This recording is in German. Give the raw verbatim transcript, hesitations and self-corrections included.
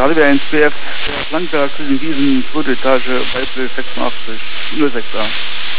Arriva eins B F, Landberg, Küchenwiesen, zweite Etage, Weibel sechsundachtzig, null sechs a.